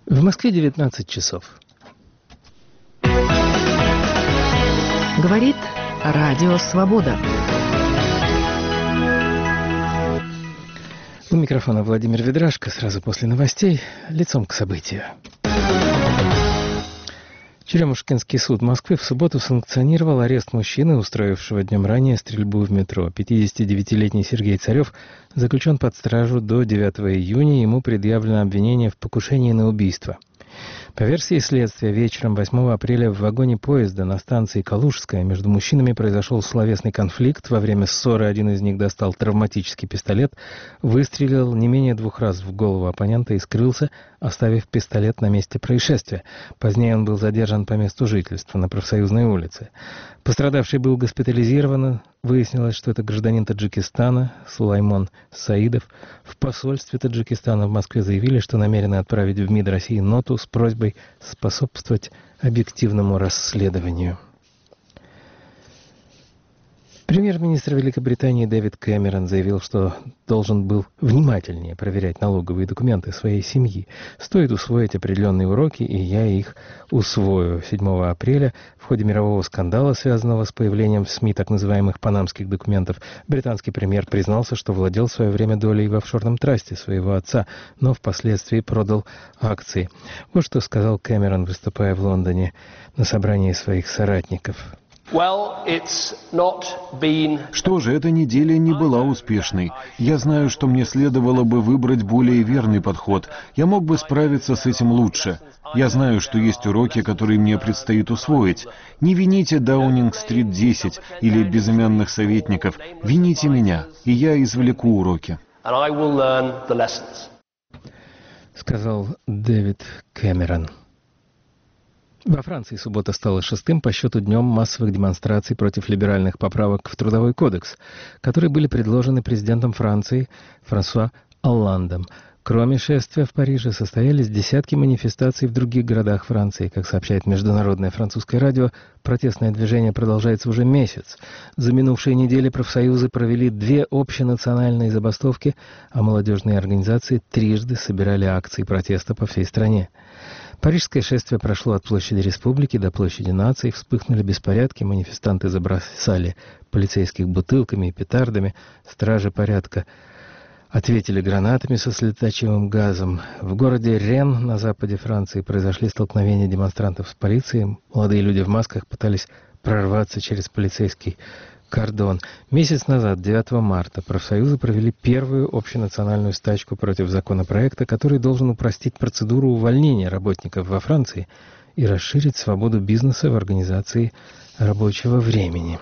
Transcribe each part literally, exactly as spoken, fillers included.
В Москве девятнадцать часов. Говорит Радио Свобода. У микрофона Владимир Ведрашко. Сразу после новостей лицом к событию. Черемушкинский суд Москвы в субботу санкционировал арест мужчины, устроившего днем ранее стрельбу в метро. пятидесятидевятилетний Сергей Царев заключен под стражу до девятого июня. Ему предъявлено обвинение в покушении на убийство. По версии следствия, вечером восьмого апреля в вагоне поезда на станции Калужская между мужчинами произошел словесный конфликт. Во время ссоры один из них достал травматический пистолет, выстрелил не менее двух раз в голову оппонента и скрылся, оставив пистолет на месте происшествия. Позднее он был задержан по месту жительства на Профсоюзной улице. Пострадавший был госпитализирован. Выяснилось, что это гражданин Таджикистана Сулаймон Саидов. В посольстве Таджикистана в Москве заявили, что намерены отправить в МИД России ноту с просьбой способствовать объективному расследованию. Премьер-министр Великобритании Дэвид Кэмерон заявил, что должен был внимательнее проверять налоговые документы своей семьи. Стоит усвоить определенные уроки, и я их усвою. седьмого апреля в ходе мирового скандала, связанного с появлением в СМИ так называемых панамских документов, британский премьер признался, что владел в свое время долей в офшорном трасте своего отца, но впоследствии продал акции. Вот что сказал Кэмерон, выступая в Лондоне на собрании своих соратников. Well, it's not been... Что же, эта неделя не была успешной. Я знаю, что мне следовало бы выбрать более верный подход. Я мог бы справиться с этим лучше. Я знаю, что есть уроки, которые мне предстоит усвоить. Не вините Даунинг-стрит десять или безымянных советников. Вините меня, и я извлеку уроки. And I will learn the lessons. Сказал Дэвид Кэмерон. Во Франции суббота стала шестым по счету днем массовых демонстраций против либеральных поправок в Трудовой кодекс, которые были предложены президентом Франции Франсуа Олландом. Кроме шествия в Париже, состоялись десятки манифестаций в других городах Франции. Как сообщает Международное французское радио, протестное движение продолжается уже месяц. За минувшие недели профсоюзы провели две общенациональные забастовки, а молодежные организации трижды собирали акции протеста по всей стране. Парижское шествие прошло от площади Республики до площади Наций, вспыхнули беспорядки, манифестанты забросали полицейских бутылками и петардами, стражи порядка ответили гранатами со слезоточивым газом. В городе Рен на западе Франции произошли столкновения демонстрантов с полицией. Молодые люди в масках пытались прорваться через полицейский кордон. Месяц назад, девятого марта, профсоюзы провели первую общенациональную стачку против законопроекта, который должен упростить процедуру увольнения работников во Франции и расширить свободу бизнеса в организации рабочего времени.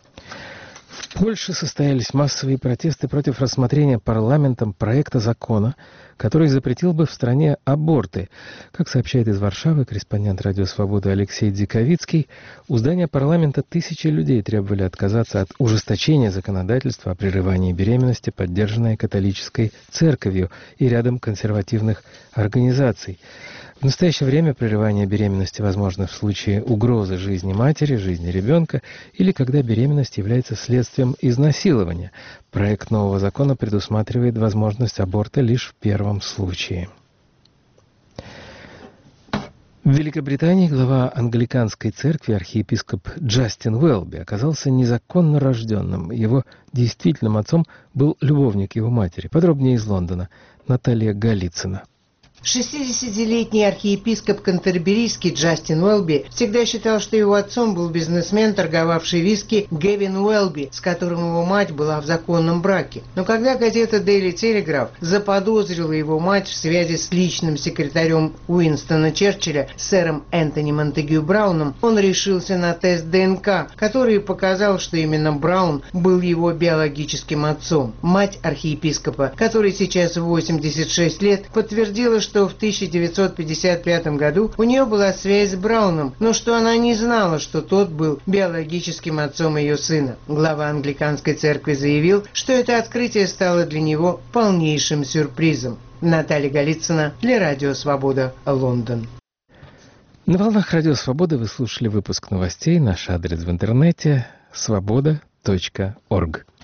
В Польше состоялись массовые протесты против рассмотрения парламентом проекта закона, который запретил бы в стране аборты. Как сообщает из Варшавы корреспондент «Радио Свобода» Алексей Дзиковицкий, у здания парламента тысячи людей требовали отказаться от ужесточения законодательства о прерывании беременности, поддержанное католической церковью и рядом консервативных организаций. В настоящее время прерывание беременности возможно в случае угрозы жизни матери, жизни ребенка или когда беременность является следствием изнасилования. Проект нового закона предусматривает возможность аборта лишь в первом случае. В Великобритании глава англиканской церкви архиепископ Джастин Уэлби оказался незаконно рожденным. Его действительным отцом был любовник его матери. Подробнее из Лондона. Наталья Голицына. шестидесятилетний архиепископ кантерберийский Джастин Уэлби всегда считал, что его отцом был бизнесмен, торговавший виски Гевин Уэлби, с которым его мать была в законном браке. Но когда газета Daily Telegraph заподозрила его мать в связи с личным секретарем Уинстона Черчилля, сэром Энтони Монтегю Брауном, он решился на тест ДНК, который показал, что именно Браун был его биологическим отцом. Мать архиепископа, которой сейчас восемьдесят шесть лет, подтвердила, что что в тысяча девятьсот пятьдесят пятом году у нее была связь с Брауном, но что она не знала, что тот был биологическим отцом ее сына. Глава англиканской церкви заявил, что это открытие стало для него полнейшим сюрпризом. Наталья Голицына для Радио Свобода, Лондон. На волнах Радио Свобода вы слушали выпуск новостей. Наш адрес в интернете свобода точка орг.